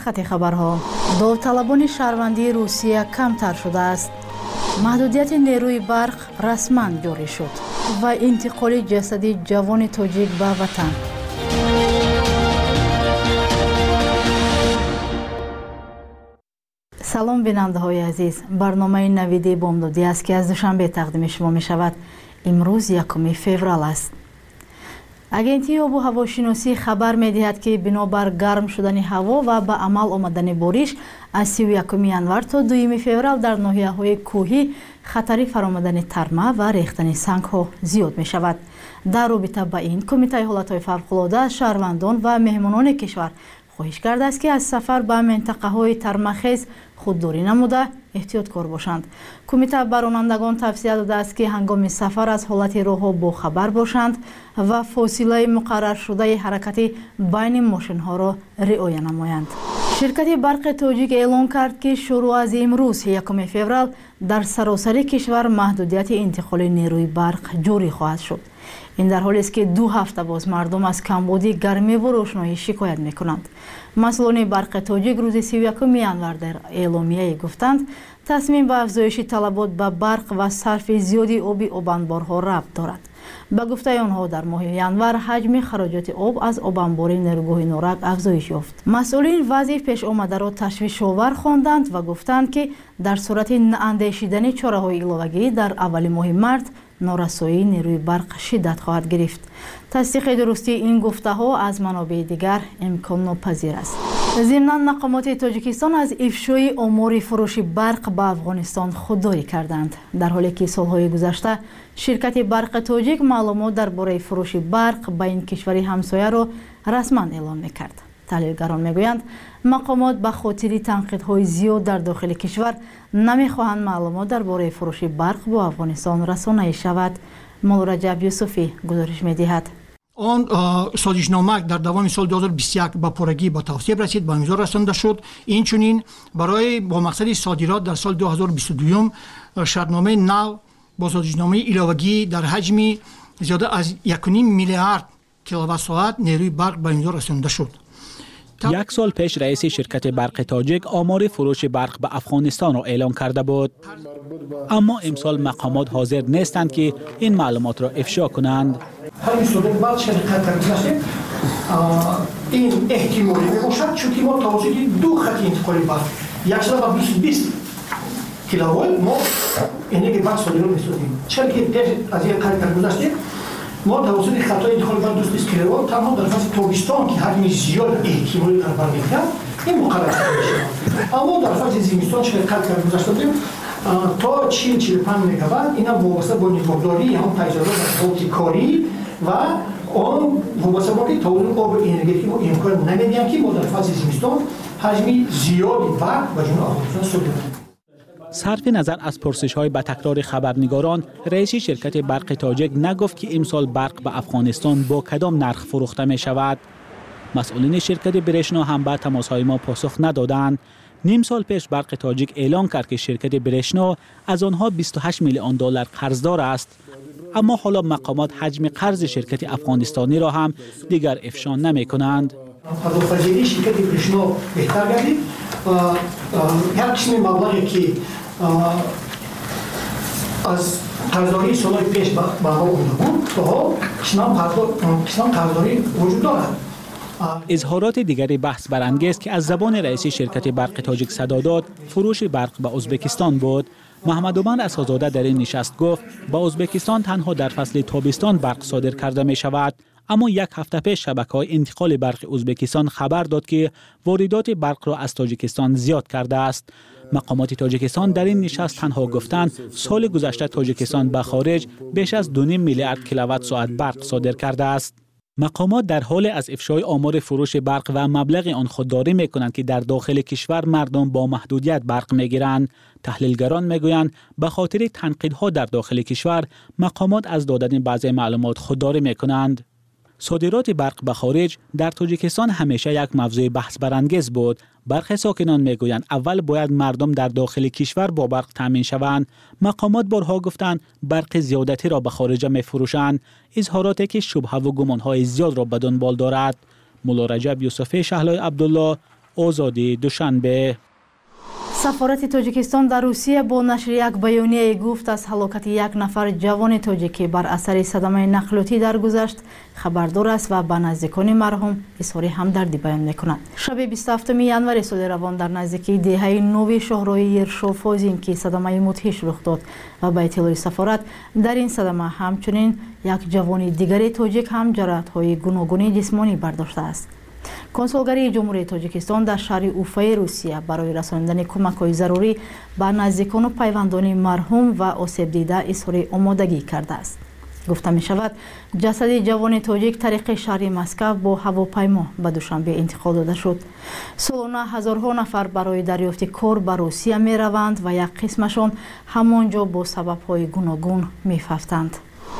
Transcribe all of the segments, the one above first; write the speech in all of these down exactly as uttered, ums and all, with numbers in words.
خط خبرها داوطلبان شهروندی روسیه کمتر شده است. محدودیت نیروی برق رسما جاری شد و انتقال جسد جوان تاجیک به وطن. سلام بیننده های عزیز، برنامه نویدی بامدادی است که از دوشنبه تقدیم شما می شود. امروز یکم فوریه است. агентии обу ҳавошиносӣ хабар медиҳад ки бинобар гарм шудани ҳаво ва ба амал омадани бориш аз сию якуми январ то дуюми феврал дар ноҳияҳои кӯҳӣ хатари фаромадани тарма ва рехтани сангҳо зиёд мешавад. дар робита ба ин кумитаи ҳолатҳои фавқулода аз шаҳрвандон ва меҳмонони кишвар хоҳиш кардааст ки аз сафар ба минтақаҳои тармахез худдорӣ намуда эҳтиёткор бошанд. кумита ба ронандагон тавсия додааст ки ҳангоми сафар аз ҳолати роҳҳо бохабар бошанд ва фосилаи муқарраршудаи ҳаракати байни мошинҳоро риоя намоянд. ширкати барқи тоҷик эълон кард ки шурӯъ аз имрӯз якуми феврал дар саросари кишвар маҳдудияти интиқоли нерӯи барқ ҷорӣ хоҳад шуд. ин дар ҳолест ки ду ҳафта боз мардум аз камбуди гармиву рӯшноӣ шикоят мекунанд. масъулони барқи тоҷик рӯзи сию якуми январ дар эъломияе гуфтанд, тасмим ба афзоиши талабот ба барқ ва сарфи зиёди оби обанборҳо рабт дорад. ба гуфтаи онҳо дар моҳи январ ҳаҷми хароҷоти об аз обанбори нерӯгоҳи норак афзоиш ёфт. масъулин вазъи пешомадаро ташвишовар хонданд ва гуфтанд ки дар сурати наандешидани чораҳои иловагӣ дар аввали моҳи март норасоии нерӯи барқ шиддат хоҳад гирифт. тасдиқи дурустии ин гуфтаҳо аз манобеъи дигар имконнопазир аст. зимнан мақомоти тоҷикистон аз ифшои омори фурӯши барқ ба афғонистон худдорӣ карданд. дар ҳоле ки солҳои гузашта ширкати барқи тоҷик маълумот дар бораи фурӯши барқ ба ин кишвари ҳамсояро расман эълон мекард. таҳлилгарон мегӯянд, мақомот ба хотири танқидҳои зиёд дар дохили кишвар намехоҳанд маълумот дар бораи фурӯши барқ бо афғонистон расонаӣ шавад. молураҷаб юсуфӣ гузориш медиҳад. он созишнома дар давоми соли ду ҳазору бисту як ба порагӣ ба тавсиеб расид, ба имзо расонда шуд. инчунин барои бо мақсади содирот дар соли ду ҳазору бисту ду шартномаи нав бо созишномаи иловагӣ дар ҳаҷми зиёда аз якуним миллиард киловаттсоат нерӯи барқ ба имзо расонда шуд. یک سال پیش رئیس شرکت برق تاجیک آمار فروش برق به افغانستان را اعلام کرده بود، اما امسال مقامات حاضر نیستند که این معلومات را افشا کنند. این احتمالی میباشد چون ما توسط دو خط انتقال برق صد و بیست کیلووات ما انرژی برق صادرات می‌سازیم. چرا که از این قرار گذشته ما توسط خطای انتقال برق دوست بیست کیلووات تمام در فصل تابستان که حجم زیاد احتمالی در بر می‌آید این مقرر شده میشه. اما در فصل زمستان چه قرار گذاشته بودیم تا چهل چهل و پنج مگاوات اینا وابسته با نگهداری هم تجهیزات صوتی کاری و آن وابسته با که تولید آب انرژی ما امکان نمیدیم که ما در فصل زمستان حجم زیادی برق و جون افغانستان صادر. صرف نظر از پرسش‌های با تکرار خبرنگاران، رئیس شرکت برق تاجیک نگفت که امسال برق به افغانستان با کدام نرخ فروخته می شود. مسئولین شرکت برشنا هم به تماس‌های ما پاسخ ندادند. نیم سال پیش برق تاجیک اعلام کرد که شرکت برشنا از آنها بیست و هشت میلیون دلار قرضدار است. اما حالا مقامات حجم قرض شرکت افغانستانی را هم دیگر افشا نمی کنند. پرداخت‌پذیری شرکت برشنا بهتر گردید. یک قسم مبلغی که از قرضداری سالهای پیش به ما بوده بود تا قسم قرضداری وجود دارد. اظهارات دیگری بحث برانگیز که از زبان رئیس شرکت برق تاجیک صدا داد فروش برق به ازبکستان بود. محمد عمر اسدزاده در این نشست گفت با ازبکستان تنها در فصل تابستان برق صادر کرده می شود. اما یک هفته پیش شبکه‌های انتقال برق ازبکستان خبر داد که واردات برق را از تاجیکستان زیاد کرده است. مقامات تاجیکستان در این نشست تنها گفتند سال گذشته تاجیکستان به خارج بیش از دو نیم میلیارد کیلووات ساعت برق صادر کرده است. مقامات در حال از افشای آمار فروش برق و مبلغ آن خودداری می‌کنند که در داخل کشور مردم با محدودیت برق می‌گیرند. تحلیلگران می‌گویند به خاطر تنقیدها در داخل کشور مقامات از دادن بعضی معلومات خودداری می‌کنند. صادرات برق به خارج در تاجیکستان همیشه یک موضوع بحث برانگیز بود. برخی ساکنان میگویند اول باید مردم در داخل کشور با برق تامین شوند. مقامات بارها گفتند برق زیادتی را به خارج میفروشند. اظهاراتی که شبهه و گمانهای زیاد را به دنبال دارد. مولا رجب یوسفی شهلای عبدالله، آزادی دوشنبه. سفارت تاجیکستان در روسیه با نشر یک بیانیه گفت از هلاکت یک نفر جوان تاجیکی بر اثر صدمه نقلیاتی درگذشت خبردار است و به نزدیکان مرحوم اظهار همدردی بیان می‌کند. شب بیست و هفتم ژانویه سال روان در نزدیکی دهه نو شهرهای یرشوفوزین که صدمه مدهش رخ داد و به اطلاع سفارت در این صدمه همچنین یک جوان دیگر تاجیک هم جراحت‌های گوناگون جسمانی برداشته است. کنسولگری جمهوری تاجیکستان در شهر اوفای روسیه برای رساندن کمک‌های ضروری به نزدیکان و پیوندان مرحوم و آسیب دیده اظهار آمادگی کرده است. گفته می شود جسد جوان تاجیک طریق شهر مسکو با هواپیما به دوشنبه انتقال داده شد. سالانه هزارها نفر برای دریافت کار به روسیه می روند و یک قسمشان همانجا با سبب‌های گوناگون می ففتند.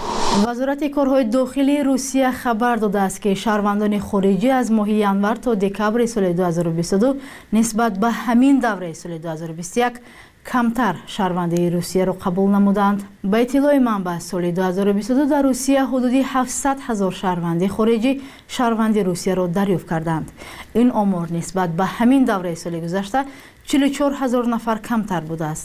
وزارت کارهای داخلی روسیه خبر داده است که شهروندان خارجی از ماه ژانویه تا دکبر سال دو هزار و بیست و دو نسبت به همین دوره سال دو هزار و بیست و یک کمتر شهروندی روسیه را قبول نمودند. به اطلاع منبع سال دو هزار و بیست و دو در روسیه حدود هفتصد هزار شهروندی خارجی شهروندی روسیه را دریافت کردند. این آمار نسبت به همین دوره سال گذشته چهل و چهار هزار نفر کمتر بوده است.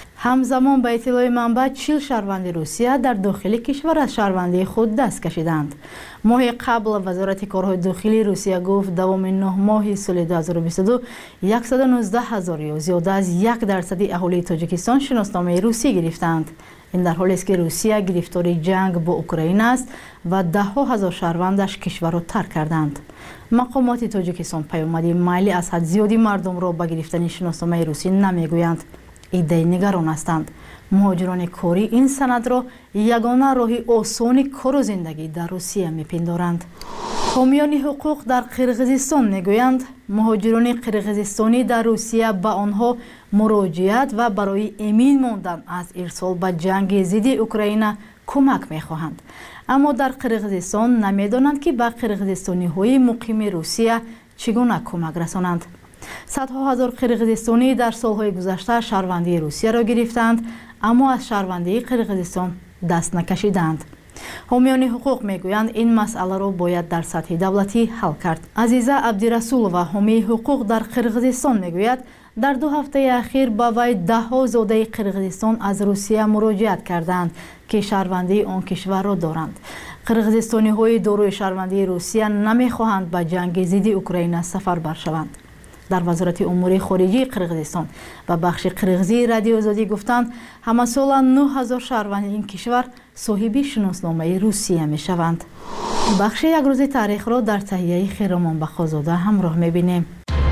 همزمان به اطلاع منبع چهل شهروند روسیه در داخل کشور از شهروندی خود دست کشیدند. ماه قبل وزارت کارهای داخلی روسیه گفت دوام نه ماه سال دو هزار و بیست و دو صد و نوزده هزار یا زیاده از یک درصد اهالی تاجیکستان شناسنامه روسی گرفتند. این در حالی است که روسیه گرفتار جنگ با اوکراین است و ده ها هزار شهروندش کشور را ترک کردند. مقامات تاجیکستان پیامد میلی از حد زیادی مردم را به گرفتن شناسنامه روسی نمیگویند. ایده نگران هستند. مهاجران کاری این سند را یگانه راه آسان کار و زندگی در روسیه میپندارند. حامیان حقوق در قرقیزستان میگویند مهاجران قرقیزستانی در روسیه به آنها مراجعت و برای امین ماندن از ارسال به جنگ ضد اوکراین کمک میخواهند. اما در قرقیزستان نمیدانند که به قرقیزستانی های مقیم روسیه چگونه کمک رسانند. صدها هزار قرقیزستانی در سالهای گذشته شهروندی روسیه را گرفتند اما از شهروندی قرقیزستان دست نکشیدند. حامیان حقوق میگویند این مسئله را باید در سطح دولتی حل کرد. عزیزه عبدالرسولова حامی حقوق در قرقیزستان میگوید در دو هفته اخیر به وی ده ها زاده قرقیزستان از روسیه مراجعت کردند که شهروندی آن کشور را دارند. قرقیزستانی های دارای شهروندی روسیه نمیخواهند به جنگ ضد اوکراین سفربر شوند. در وزارت امور خارجه قرقیزستان و بخش قرقیزی رادیو آزادی گفتند همه سال نه هزار شهروند این کشور صاحب شناسنامه روسیه می شوند. بخش یک روز تاریخ را در تهیه خیرمان بخازاده همراه می بینیم.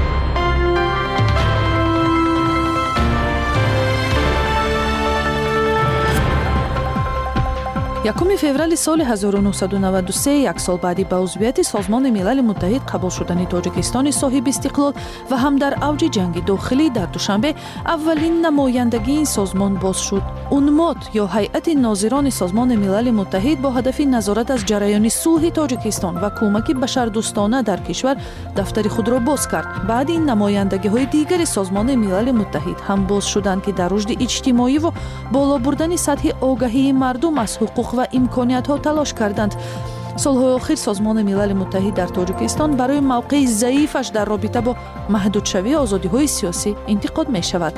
یکم فеврали соли ҳазору нуҳсаду наваду се як сол баъди ба узвияти созмони милали муттаҳид қабул шудани тоҷикистони соҳиби истиқлол ва ҳам дар авҷи ҷанги дохилӣ дар душанбе аввалин намояндагии ин созмон боз шуд. унмот ё ҳайати нозирони созмони милали муттаҳид бо ҳадафи назорат аз ҷараёни сулҳи тоҷикистон ва кӯмаки башардӯстона дар кишвар дафтари худро боз кард. баъди ин намояндагиҳои дигари созмони милали муттаҳид ҳам боз шуданд ки дар рушди иҷтимоиву боло бурдани сатҳи огаҳии мардум аз ҳуқуқ ва имкониятҳо талош карданд. солҳои охир созмони милали муттаҳид дар тоҷикистон барои мавқеи заифаш дар робита бо маҳдудшавии озодиҳои сиёсӣ интиқод мешавад.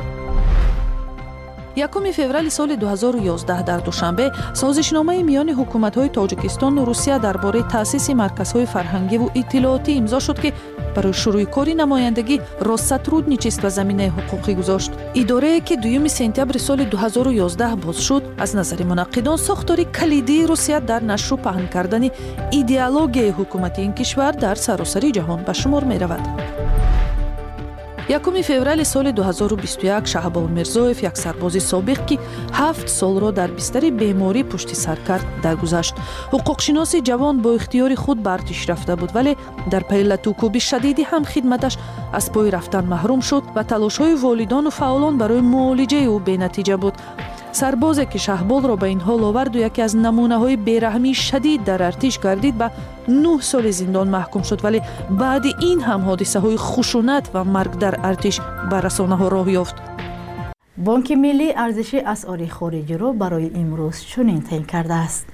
якуми феврали соли ду ҳазору ёздаҳ дар душанбе созишномаи миёни ҳукуматҳои тоҷикистону русия дар бораи таъсиси марказҳои фарҳангиву иттилоотӣ имзо шуд ки барои шурӯъи кори намояндагӣ россотрудничество заминаи ҳуқуқӣ гузошт. идорае ки дуюми сентябри соли ду ҳазору ёздаҳ боз шуд аз назари мунаққидон сохтори калидии русия дар нашру паҳн кардани идеологияи ҳукумати ин кишвар дар саросари ҷаҳон ба шумор меравад. якуми феврали соли ду ҳазору бисту як Шаҳбол Мирзоев як сарбози собиқ ки ҳафт солро дар бистари беморӣ пушти сар кард даргузашт. ҳуқуқшиноси ҷавон бо ихтиёри худ ба артиш рафта буд вале дар пайи латӯкӯби шадиди ҳам хидматаш аз пои рафтан маҳрум шуд ва талошҳои волидону фаъолон барои муолиҷаи ӯ бенатиҷа буд. сарбозе ки Шаҳболро ба ин ҳол оварду яке аз намунаҳои бераҳмии шадид дар артиш гардид ба нӯҳ соли зиндон маҳкум шуд вале баъди ин ҳам ҳодисаҳои хушунат ва марг дар артиш ба расонаҳо роҳ ёфт. бонки миллӣ арзиши асъори хориҷиро барои имрӯз чунин таъин кардааст.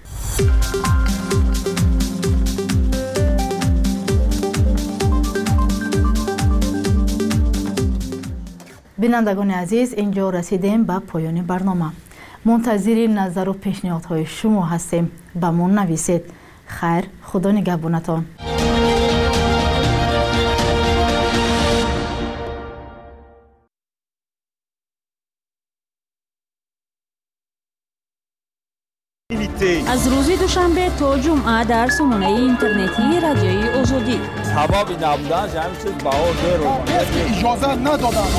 بینندگان عزیز، اینجا رسیدیم به پایان برنامه. منتظر نظر و پیشنهادهای شما هستیم. با ما نویسید. خیر، خدا نگهبانتان. از روز دوشنبه تا جمعه در سامانه اینترنتی رادیوی آزادی. سبب نبودن جمعیت بهار دیر اجازه ندادن.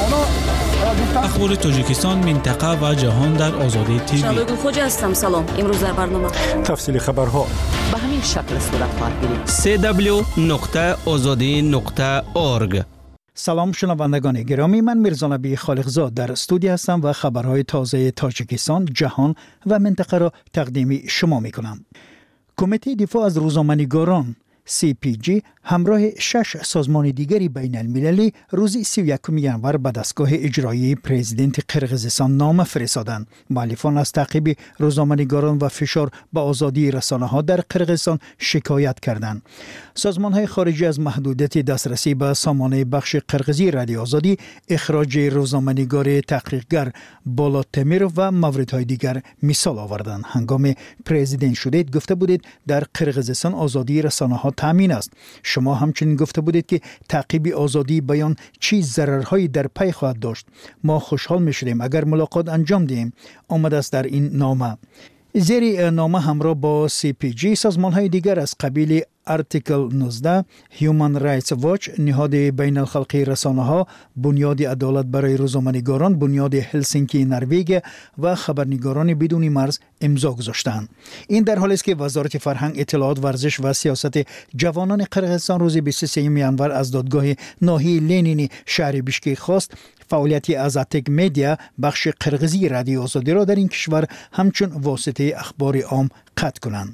اخبار تاجیکستان، منطقه و جهان در آزادی تیوی. شبگل خوجه هستم. سلام. امروز در برنامه تفصیل خبرها به همین شکل صورت خواهد گرفت. سی دبلیو نقطه آزادی نقطه اورگ. سلام شنوندگان گرامی، من میرزا نبی خالقزاد در استودیو هستم و خبرهای تازه تاجیکستان، جهان و منطقه را تقدیم شما میکنم. کمیته دفاع از روزنامه‌نگاران سی پی جی همراه شش سازمان دیگری بین المللی روز سی و یکم ژانویه به دستگاه اجرایی پرزیدنت قرقیزستان نامه فرستادند. مؤلفان از تعقیب روزنامه‌نگاران و فشار به آزادی رسانه‌ها در قرقیزستان شکایت کردند. سازمان‌های خارجی از محدودیت دسترسی به سامانه بخش قرقیزی رادیو آزادی، اخراج روزنامه‌نگار تحقیقگر بالا تمیر و موردهای دیگر مثال آوردند. هنگام پرزیدنت شدید گفته بودید در قرقیزستان آزادی رسانه‌ها تامین است. شما همچنین گفته بودید که تعقیب آزادی بیان چی ضررهایی در پی خواهد داشت. ما خوشحال می شدیم اگر ملاقات انجام دهیم. آمده است در این نامه. زیر نامه همراه با سی پی جی سازمان‌های دیگر از قبیل آرتیکل نوزده، هیومن رایتس واچ، نهاد بین الخلقی رسانه‌ها، بنیاد عدالت برای روزنامه‌نگاران، بنیاد هلسینکی نروژ و خبرنگاران بدون مرز امضا گذاشتند. این در حالی است که وزارت فرهنگ، اطلاعات، ورزش و سیاست جوانان قرقیزستان روز بیست و سوم ژانویه از دادگاه ناحیه لنینی شهر بیشکک خواست فعالیت آزاتک مدیا بخش قرقیزی رادیو آزادی را در این کشور همچون واسطه اخبار عام قطع کنند.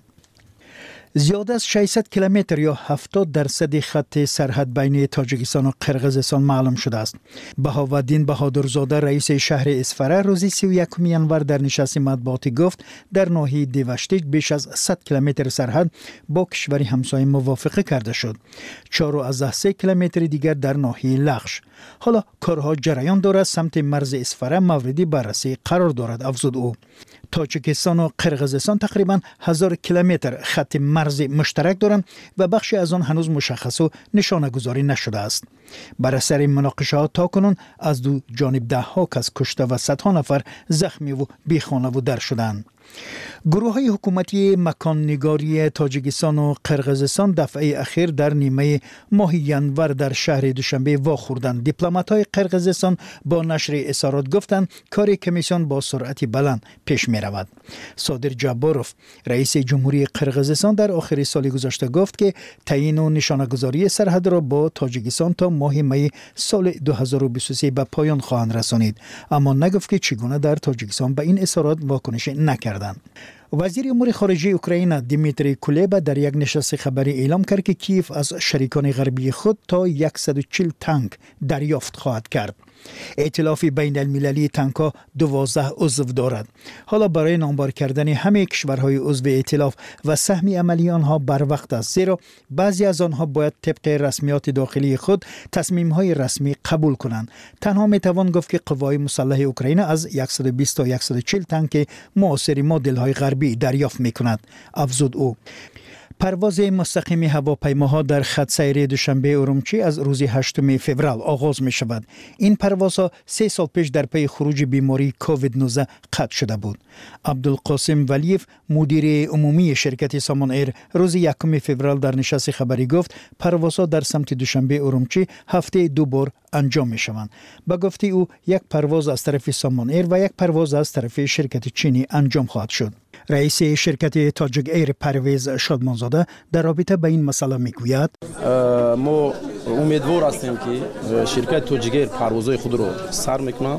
زیاد از ششصد کیلومتر یا هفتاد درصد خط سرحد بین تاجیکستان و قرقیزستان معلوم شده است. بهاودین بهادرزاده رئیس شهر اسفره روز سی و یکم ژانویه در نشست مطبوعاتی گفت در ناحیه دیوشتیک بیش از صد کیلومتر سرحد با کشوری همسایه موافقه کرده شد. چهار و از سه کیلومتر دیگر در ناحیه لغش. حالا کارها جریان دارد. سمت مرز اسفره موردی بررسی قرار دارد، افزود او. تاجیکستان و قرقیزستان تقریباً هزار کیلومتر خط مرز مشترک دارند و بخشی از آن هنوز مشخص و نشانه گذاری نشده است. بر اثر مناقشه ها تاکنون از دو جانب ده ها کس کشته و صدها نفر زخمی و بیخانه و در شدند. گروه های حکومتی مکان نگاری تاجیکستان و قرقیزستان دفعه اخیر در نیمه ماه ژانویه در شهر دوشنبه واخوردند. دیپلمات های قرقیزستان با نشر اظهارات گفتند کار کمیسیون با سرعت بلند پیش می رود. صادر جباروف رئیس جمهوری قرقیزستان در آخر سال گذشته گفت که تعیین و نشانه‌گذاری سرحد را با تاجیکستان تا ماه می سال دو هزار و بیست و سه به پایان خواهند رسانید، اما نگفت که چگونه در تاجیکستان به این اظهارات واکنش نکردند. وزیر امور خارجه اوکراین دیمیتری کولبا در یک نشست خبری اعلام کرد که کیف از شریکان غربی خود تا صد و چهل تانک دریافت خواهد کرد. ائتلاف بین المللی تانک‌ها دوازده عضو دارد. حالا برای نامبر کردن همه کشورهای عضو ائتلاف و سهم عملی آنها بر وقت است، زیرا بعضی از آنها باید طبق رسمیات داخلی خود تصمیم‌های رسمی قبول کنند. تنها میتوان گفت که قوای مسلح اوکراین از صد و بیست تا صد و چهل تانک معاصر مدل‌های غربی دریافت می‌کند، افزود او. پرواز مستقیم هواپیماها در خط سیر دوشنبه ارومچی از روز هشتم فوریه آغاز می شود. این پروازها سه سال پیش در پی خروج بیماری کووید نوزده قطع شده بود. عبدالقاسم ولیف مدیر عمومی شرکت سامان ایر روز یکم فوریه در نشست خبری گفت پروازها در سمت دوشنبه ارومچی هفته دو بار انجام می شوند. با گفته او یک پرواز از طرف سامان ایر و یک پرواز از طرف شرکت چینی انجام خواهد شد. رئیس شرکت تاجیک ایر پرویز شادمانزاده در رابطه با این مسئله میگوید ما امیدوار هستیم که شرکت تاجیک ایر پروازهای خود را سر میکنه.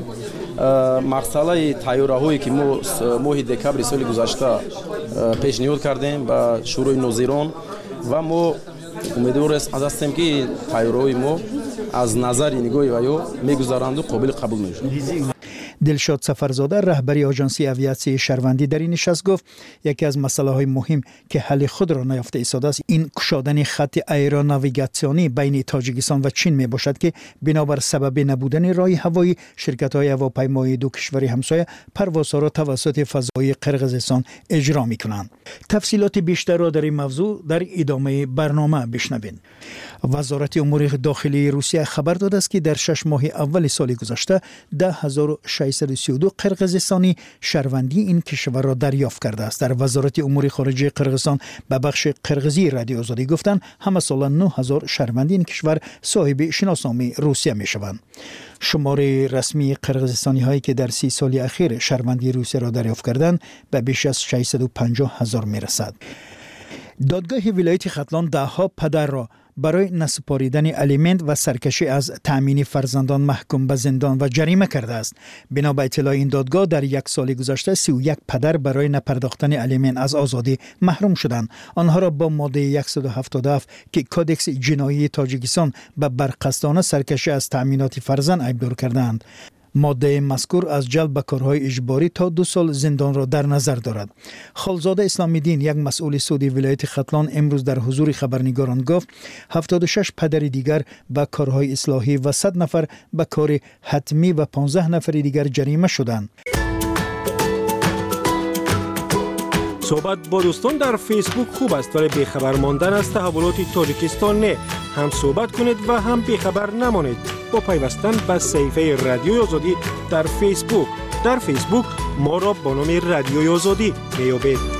مسئله طیاره‌هایی که ما ماه دکبر سال گذشته پیشنهاد کردیم به شورای ناظران و ما امیدوار هستیم که طیاره‌های ما از نظر نگاه ویو میگذارند و قابل قبول میشن. دلشاد سفرزاده رهبری آژانسی آویاسیون شهروندی در این نشست گفت یکی از مسائل مهم که حل خود را نیافته ایستاده است این گشادن خط ایروناویگاسیونی بین تاجیکستان و چین می باشد که بنابر سبب نبودن راه هوایی شرکت‌های هواپیمایی دو کشور همسایه پروازها را توسط فضای قرقیزستان اجرا می‌کنند. تفصیلات بیشتر را در این موضوع در ادامه برنامه بشنوید. وزارت امور داخلی روسیه خبر داده است که در شش ماه اول سال گذشته ده هزار و ششصد و سی و دو قرقیزستانی شهروندی این کشور را دریافت کرده است. در وزارت امور خارجه قرقیزستان به بخش قرقیزی رادیو آزادی گفتند همه سال نه هزار شهروندی این کشور صاحب شناسنامه روسیه میشوند. شمار رسمی قرقیزستانی هایی که در سی سال اخیر شهروندی روسیه را دریافت کردند به بیش از ششصد و پنجاه هزار میرسد. دادگاه ولایت ختلان ده ها پدر را برای نسپاریدن الیمنت و سرکشی از تأمین فرزندان محکوم به زندان و جریمه کرده است. بنا به اطلاع این دادگاه در یک سال گذشته سی و یک پدر برای نپرداختن الیمنت از آزادی محروم شدند. آنها را با ماده صد و هفتاد و هفت که کدکس جنایی تاجیکستان به برقصدانه سرکشی از تأمینات فرزند ایبدار کردند. ماده مذکور از جلب به کارهای اجباری تا دو سال زندان را در نظر دارد. خالزاده اسلامی دین یک مسئول سودی ولایت ختلان امروز در حضور خبرنگاران گفت هفتاد و شش پدر دیگر به کارهای اصلاحی و صد نفر به کار حتمی و پانزده نفر دیگر جریمه شدند. صحبت با دوستان در فیسبوک خوب است ولی بیخبر ماندن از تحولات تاجیکستان نه. هم صحبت کنید و هم بیخبر نمانید با پیوستن به صفحه رادیوی آزادی در فیسبوک. در فیسبوک ما را با نام رادیوی آزادی میابید.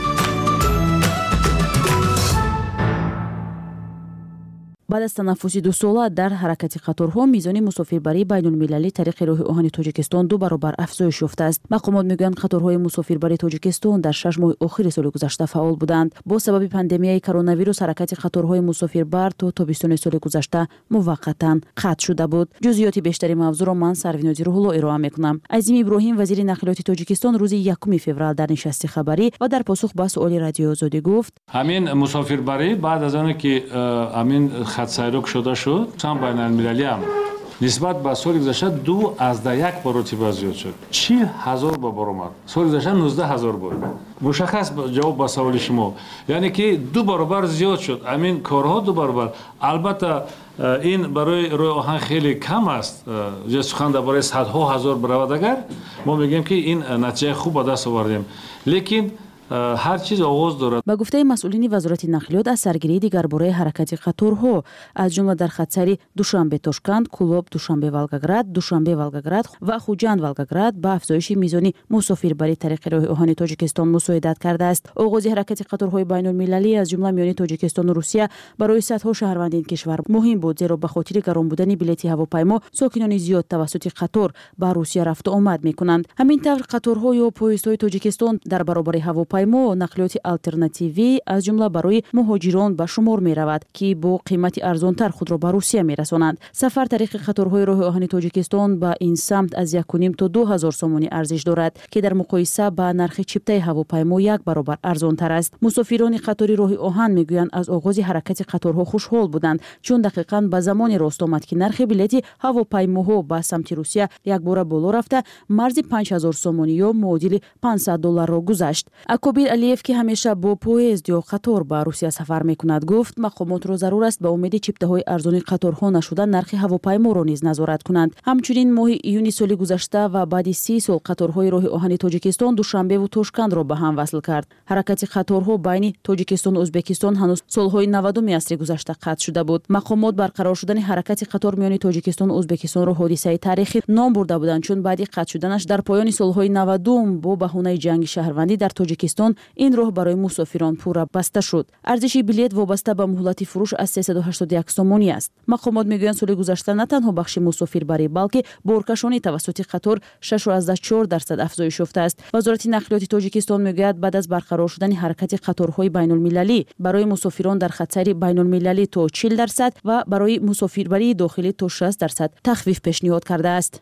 بعد از تنفس دو ساله در حرکت قطارها میزان مسافربری بین المللی طریق راه آهن تاجیکستان دو برابر افزایش یافته است. مقامات میگویند قطارهای مسافربری تاجیکستان در شش ماه آخر سال گذشته فعال بودند. با سبب پاندمیای کرونا ویروس حرکت قطارهای مسافربر تا تابستان سال گذشته موقتا قطع شده بود. جزئیات بیشتری موضوع را من سروینازی روح‌الله ارائه میکنم. عظیم ابراهیم وزیر نقلیات تاجیکستان روز یکم فوریه در نشست خبری و در پاسخ به سوال رادیو آزادی گفت همین مسافربری بعد از آنکه که همین خط سیرک شده شد چند بین المللی هم نسبت به سال گذشته دو از ده یک مرتبه زیاد شد. چهل هزار با برآمد. سال گذشته نوزده هزار بود. مشخص جواب به سوال شما یعنی که دو برابر زیاد شد. همین کارها دو برابر. البته این برای راه آهن خیلی کم است. جز سخن درباره صدها هزار برآمد اگر ما میگیم که این نتیجه خوب به دست آوردیم. لیکن هر چیز آغاز دارد. با گفته مسئولین وزارت نقلیات از سرگیری دیگر برای حرکت قطارها از جمله در خطسری دوشنبه تاشکند، کلوب دوشنبه ولگگراد، دوشنبه ولگگراد و خوجند ولگگراد به افزایش میزان مسافربری طریق راه آهن تاجیکستان مساعدت کرده است. آغاز حرکت قطارهای بین المللی از جمله میان تاجیکستان و روسیه برای صدها شهروند این کشور مهم بود زیرا به خاطر گران بودن بلیط هواپیما ساکنان زیاد توسط قطار به روسیه رفت و آمد میکنند. همین طور قطارها یا پویزهای تاجیکستان در برابر هواپیما و نقلیات آلترناتیوی از جمله برای مهاجران به شمار می رود که با قیمت ارزانتر خود را به روسیه می رسانند. سفر طریق قطارهای راه آهن تاجیکستان به این سمت از یک و نیم تا دو هزار سومانی ارزش دارد که در مقایسه با نرخ چپتای هواپیما یک برابر ارزانتر است. مسافران قطاری راه آهن میگویند از آغاز حرکت قطارها خوشحال بودند چون دقیقاً به زمان راست آمد که نرخ بلیط هواپیماها به سمت روسیه یک بار بالا رفته مرز پنج هزار سومانی یا معادل پانصد دلار را گذشت. اکوبیر علیف که همیشه با پویزد یا قطار به روسیه سفر میکند گفت مقامات را ضرور است به امید چپته‌های ارزان قطارها نشدن نرخ هواپیما را نیز نظارت کنند. همچنین ماه ایونی سال گذشته و بعد سی سال قطارهای راه آهن تاجیکستان دوشنبه و تاشکند را به هم وصل کرد. حرکت قطارها بین تاجیکستان و ازبکستان هنوز سالهای نودم عصر گذشته قطع شده بود. مقامات برقرار شدن حرکت قطار میان تاجیکستان و ازبکستان را حادثه تاریخی نام برده بودند چون بعد قطع شدنش در پایان سالهای نودم با بهانه جنگ شهروندی در تاجیکستان این راه برای مسافران پورا بسته شد. ارزش بلیط وابسته به مهلت فروش از سیصد و هشتاد و یک سومانی است. مقامات میگویند سال گذشته نه تنها بخش مسافربری بلکه بارکشانی توسط قطار شش و چهار درصد افزایش یافته است. وزارت نقلیات تاجیکستان میگوید بعد از برقرار شدن حرکت قطارهای بین المللی برای مسافران در خطسری بین المللی تا چهل درصد و برای مسافربری داخلی تا شصت درصد تخفیف پیشنهاد کرده است.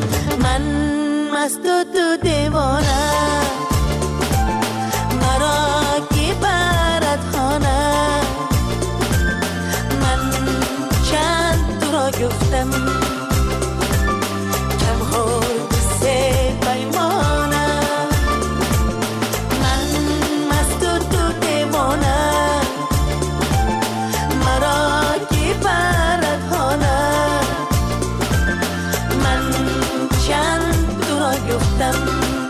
من مست و تو دیوانه گفتم کم ها سه چند دورا گفتم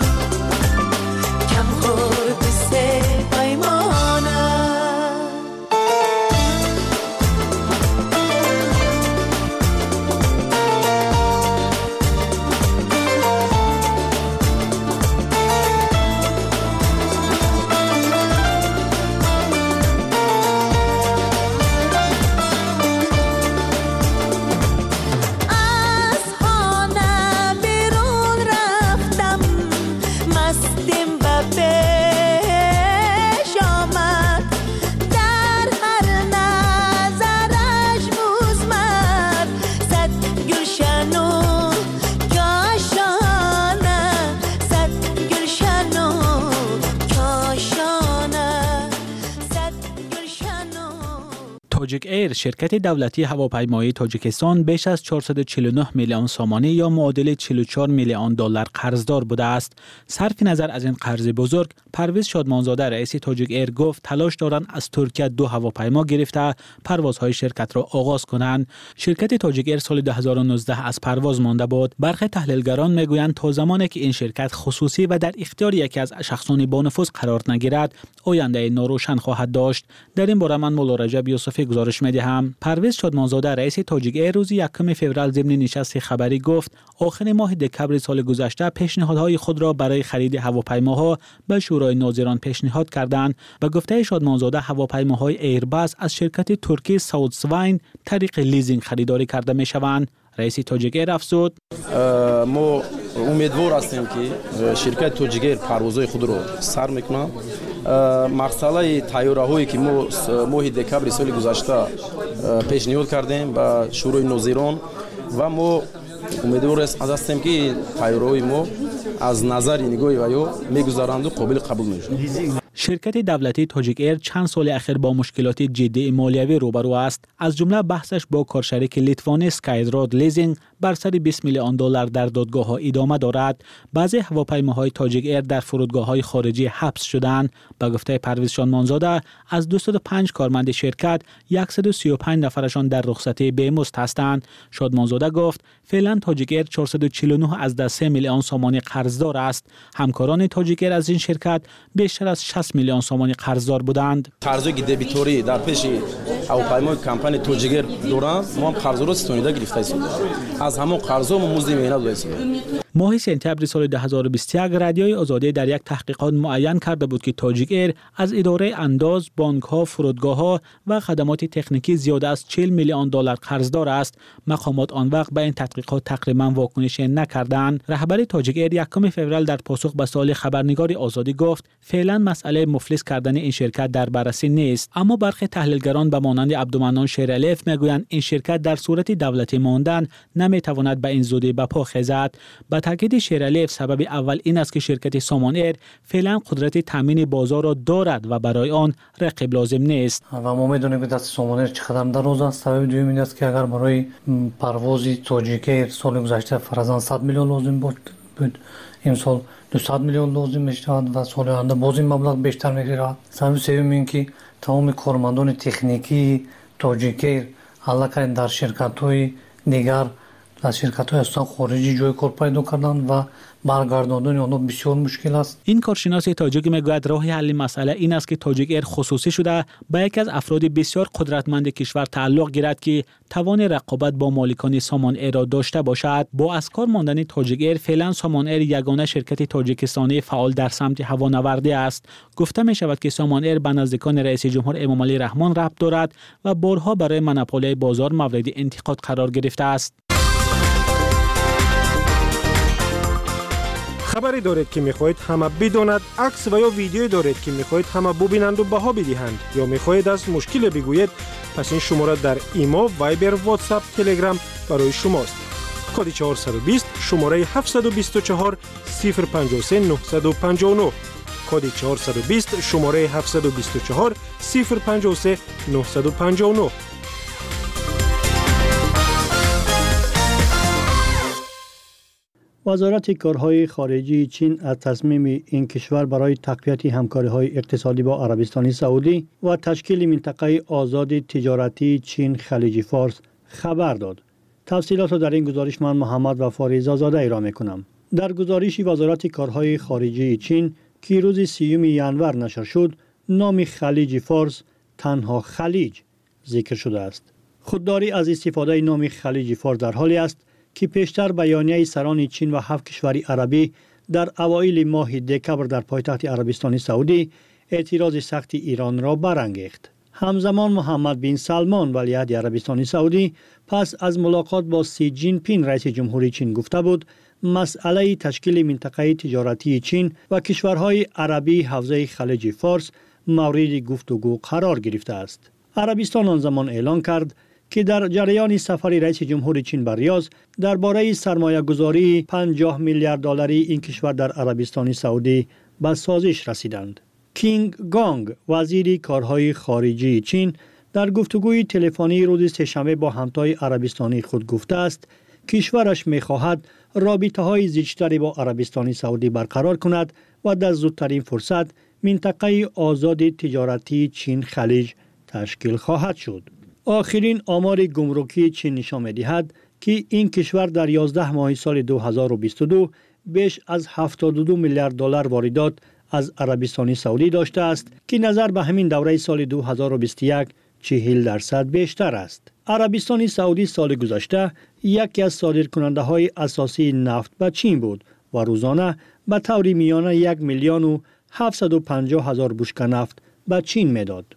کم خورد سه پیمانه تاجیک ایر شرکت دولتی هواپیمایی تاجیکستان بیش از چهارصد و چهل و نه میلیون سامانه یا معادل چهل و چهار میلیون دلار قرضدار بوده است. صرف نظر از این قرض بزرگ، پرویز شادمانزاده رئیس تاجیک ایر گفت تلاش دارند از ترکیه دو هواپیما گرفته پروازهای شرکت را آغاز کنند. شرکت تاجیک ایر سال دو هزار و نوزده از پرواز مانده بود. برخی تحلیلگران میگویند تا زمانی که این شرکت خصوصی و در اختیار یکی از شخصان با نفوذ قرار نگیرد، آینده ناروشن خواهد داشت. در این باره من مولا رجب یوسفی گزارش می‌دهم. پرویز شادمانزاده رئیس تاجیک ایر روز یکم فوریه ضمن نشست خبری گفت آخر ماه دکمبر سال گذشته پیشنهادهای خود را برای خرید هواپیماها به شورای ناظران پیشنهاد کردند. به گفته شادمانزاده هواپیماهای ایرباس از شرکت ترکی ساوتسواین طریق لیزینگ خریداری کرده می‌شوند. رئیس تاجیک ایر افزود ما امیدوار هستیم که شرکت تاجیک ایر پروازهای خود را سر میکنه. مسئله طیاره‌هایی که ما ماه دکمبر سال گذشته پیشنهاد کردیم به شورای ناظران و ما امیدوار هستیم که طیاره‌های ما از نظر نگاه ویو میگذارند و قابل قبول میشوند. شرکت دولتی تاجیک ایر چند سال اخیر با مشکلات جدی مالیوی روبرو است. از جمله بحثش با کارشریک لیتوانی سکایراد لیزینگ بر سر بیست میلیون دلار در دادگاه‌ها ادامه دارد. بعضی هواپیماهای تاجیک ایر در فرودگاه‌های خارجی حبس شدند. به گفته پرویز شادمانزاده از دویست و پنج کارمند شرکت صد و سی و پنج نفرشان در رخصتی بیمزد هستند. شادمانزاده گفت فعلا تاجیک ایر چهارصد و چهل و نه از سه میلیون سامانه قرضدار است. همکاران تاجیک ایر از این شرکت بیشتر از شصت میلیون سامانه قرضدار بودند. قرضی که دبیتوری در پیش هواپیمای کمپانی تاجیک ایر دارند، ما هم قرض را ستونیده گرفته ایم. از همون قرضا ما مزد میانه دادیم. ماه سپتامبر سال دو هزار و بیست و یک رادیوی آزادی در یک تحقیقات معین کرده بود که تاجیک ایر از اداره انداز، بانک‌ها، فرودگاه‌ها و خدمات تکنیکی زیاده از چهل میلیون دلار قرضدار است. مقامات آن وقت به این تحقیقات تقریبا واکنش نکردند. رهبر تاجیک ایر یکم فوریه در پاسخ به سوال خبرنگار آزادی گفت فعلا مسئله مفلس کردن این شرکت در بررسی نیست. اما برخی تحلیلگران به مانند عبدالمنان شیرعلیف میگویند این شرکت در صورت دولتی ماندن نمیتواند به این زودی به پا خیزد. با تاکید شیرعلیف سبب اول این است که شرکت سامان ایر فعلا قدرت تامین بازار را دارد و برای آن رقیب لازم نیست. و ما میدونیم که دست سامان ایر چقدر دراز است. سبب دوم این است که اگر برای پروازی تاجیک ایر سال گذشته فرضاً صد میلیون لازم بود، این سال دویست میلیون لازم میشود و سال آینده باز این مبلغ بیشتر میگیرد. سبب سوم این که تمام کارمندان تکنیکی تاجیک ایر علاقه در شرکت‌های دیگر از شرکت‌های استان خارجی جای کار پیدا کردند و برگرداندن آنها بسیار مشکل است. این کارشناس تاجیک میگوید راه حل مسئله این است که تاجیک ایر خصوصی شده به یکی از افراد بسیار قدرتمند کشور تعلق گیرد که توان رقابت با مالکان سامان ایر را داشته باشد. با از کار ماندن تاجیک ایر فعلا سامان ایر یگانه شرکت تاجیکستانی فعال در سمت هوانوردی است. گفته می شود که سامان ایر به نزدیکان رئیس جمهور امامعلی رحمان ربط دارد و بارها برای مونوپولی بازار مورد انتقاد قرار گرفته است. خبری دارید که میخواهید همه بداند، عکس و یا ویدیویی دارید که میخواهید همه ببینند و بها بدهند یا میخواهید از مشکل بگویید، پس این شماره در ایما، وایبر، واتساپ، تلگرام برای شماست. کد چهارصد و بیست شماره هفتصد و بیست و چهار صفر پنجاه و سه نهصد و پنجاه و نه. کد چهارصد و بیست شماره هفتصد و بیست و چهار صفر پنجاه و سه نهصد و پنجاه و نه. وزارت کارهای خارجی چین از تصمیم این کشور برای تقویت همکاری‌های اقتصادی با عربستان سعودی و تشکیل منطقه آزاد تجارتی چین خلیج فارس خبر داد. تفصیلات را در این گزارش من محمد وفاری زاده ای را میکنم. در گزارش وزارت کارهای خارجه چین که روز سیوم ژانویه نشر شد، نام خلیج فارس تنها خلیج ذکر شده است. خودداری از استفاده نام خلیج فارس در حالی است که پیشتر بیانیه سران چین و هفت کشور عربی در اوایل ماه دکبر در پایتخت عربستان سعودی اعتراض سخت ایران را برانگیخت. همزمان محمد بن سلمان ولیعهد عربستان سعودی پس از ملاقات با سی جین پین رئیس جمهوری چین گفته بود مسئله تشکیل منطقه تجارتی چین و کشورهای عربی حوزه خلیج فارس مورد گفتگو قرار گرفته است. عربستان آن زمان اعلان کرد که در جریان سفر رئیس جمهور چین به ریاض درباره سرمایه گذاری پنجاه میلیارد دلاری این کشور در عربستان سعودی به سازش رسیدند. کینگ گانگ وزیر کارهای خارجه چین در گفتگوی تلفنی روز سه‌شنبه با همتای عربستانی خود گفته است کشورش می‌خواهد رابطه‌های زیستری با عربستان سعودی برقرار کند و در زودترین فرصت منطقه آزاد تجارتی چین خلیج تشکیل خواهد شد. آخرین آمار گمرکی چین نشان می‌دهد که این کشور در یازده ماه سال دو هزار و بیست و دو بیش از هفتاد و دو میلیارد دلار واردات از عربستان سعودی داشته است که نظر به همین دوره سال دو هزار و بیست و یک چهل درصد بیشتر است. عربستان سعودی سال گذشته یکی از صادرکننده های اساسی نفت به چین بود و روزانه به طور میانه یک میلیون و هفتصد و پنجاه هزار بشکه نفت به چین میداد.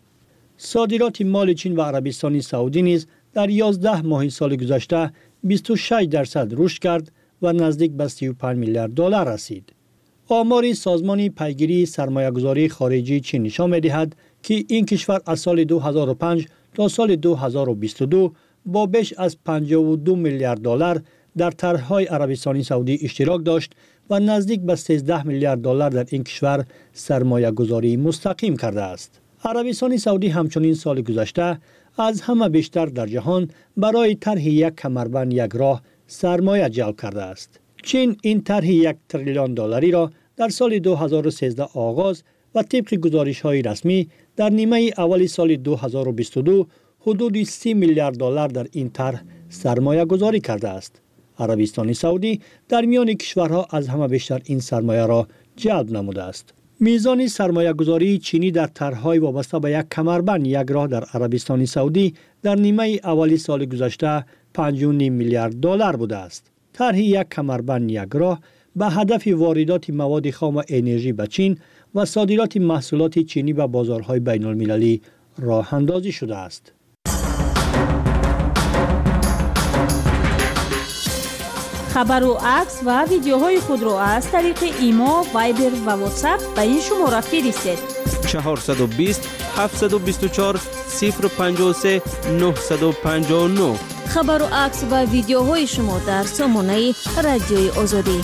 صادرات مال چین و عربستان سعودی نیز در یازده ماه سال گذشته بیست و شش درصد رشد کرد و نزدیک به سی و پنج میلیارد دلار رسید. آمار سازمان پیگیری سرمایه‌گذاری خارجی چین نشان می‌دهد که این کشور از سال دو هزار و پنج تا سال دو هزار و بیست و دو با بیش از پنجاه و دو میلیارد دلار در طرح‌های عربستان سعودی اشتراک داشت و نزدیک به سیزده میلیارد دلار در این کشور سرمایه‌گذاری مستقیم کرده است. عربستان سعودی همچنین سال گذشته از همه بیشتر در جهان برای طرح یک کمربند یک راه سرمایه جلب کرده است. چین این طرح یک تریلیون دلاری را در سال دو هزار و سیزده آغاز و طبق گزارش‌های رسمی در نیمه اول سال دو هزار و بیست و دو حدود سی میلیارد دلار در این طرح سرمایه گذاری کرده است. عربستان سعودی در میان کشورها از همه بیشتر این سرمایه را جلب نموده است. میزان سرمایه گذاری چینی در طرح‌های وابسته به یک کمربند یک راه در عربستان سعودی در نیمه اول سال گذشته پنج و نیم میلیارد دلار بوده است. طرح یک کمربند یک راه به هدف واردات مواد خام و انرژی به چین و صادرات محصولات چینی به بازارهای بین المللی راه اندازی شده است. خبر و عکس و ویدیوهای خود را از طریق ایما، وایبر و واتساپ به این شماره فرستید. چهارصد و بیست هفتصد و بیست و چهار صفر پنجاه و سه نهصد و پنجاه و نه. خبر و عکس و ویدیوهای شما در سامانه رادیوی آزادی.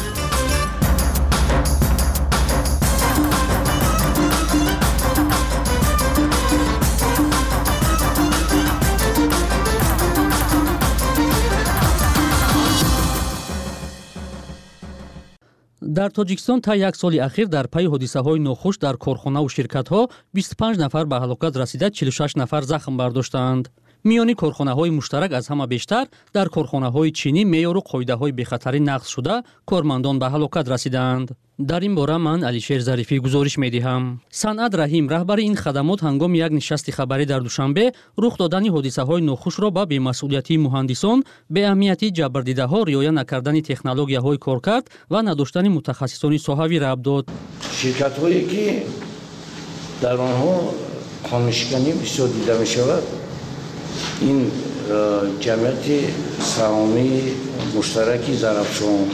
در تاجیکستان تا یک سال اخیر در پی حادثه‌های ناخوش در کارخانه و شرکت‌ها بیست و پنج نفر به هلاکت رسیده، چهل و شش نفر زخم برداشتند. میانی کارخانه‌های مشترک از همه بیشتر در کارخانه‌های چینی معیار و قاعده‌های بی‌خطری نقض شده، کارمندان به هلاکت رسیدند. در این باره من علیشیر ظریفی گزارش می‌دهم. صنعت رحیم رهبر این خدمات هنگام یک نشست خبری در دوشنبه رخ دادن حادثه‌های ناخوش را به بی‌مسئولیتی مهندسان، به اهمیتی جبردیده‌ها، رعایت نکردن تکنولوژی‌های کارکرد و نداشتن متخصصان صحوی ربط داد. شرکت‌هایی که در آنها خانه‌شکنی بسیار دیده می‌شود، این جمعیت سهامی مشترکی زرافشان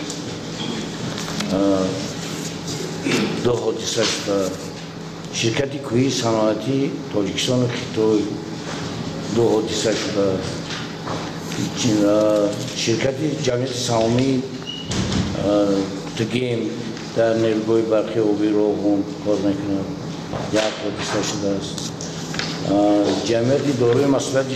دو حادثه شده. شرکت کوهی صنعتی تاجیکستان خطای دو حادثه شده. شرکت جمعیت سهامی تگیم در نیروگاه برقی آبی راهون کار میکنه، یک حادثه شده است. جمعیت داروی مسئولیتش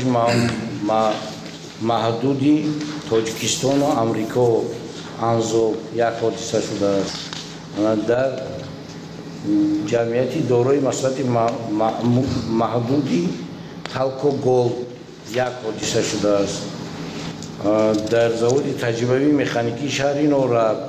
محدودی تاجیکستان و امریکا و انزو یک حادثه شده است. در جمعیت داروی مسئولیت محدودی تلکو گولد یک حادثه شده است. در завод تجربوی مکانیکی شهر نورا